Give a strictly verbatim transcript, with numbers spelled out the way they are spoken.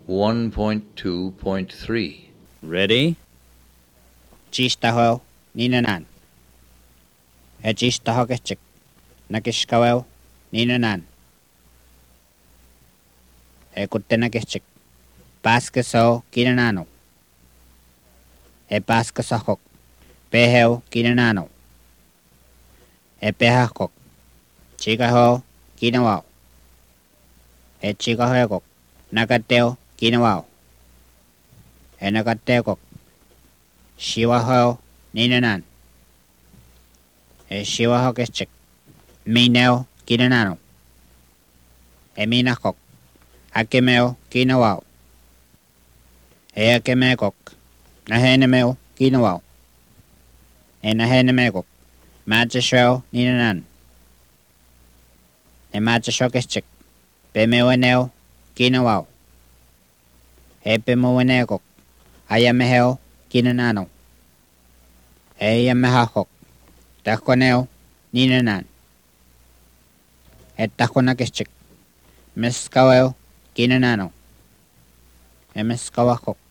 one point two point three. Ready? Chistaho, ninanan. E chistaho kechik. Nakishkawel, ninanan. E kuttena kechik. Paskaso, kinanano. E paskasahok. Peheo, kinanano. E pehakok. Chikaho, kinawao. E chikahokok. Nakateo, kinawao. E nakateokok. Shiwaho, ninanan. E shiwaho kechik. Mineo, kinanano. E minakok. Akemeo, kinawao. E akemekok. Nahenemeo, kinawao. E nahenemekok. Machashweo, ninanan. E machashweo kechik. Pemeweneo, kinawao. E pemewenekok. Ayameheo, kinanano. E yamehakok. Takoneo, ninanan. E takonakechik. Meskaweo, kinanano. E meskawakok.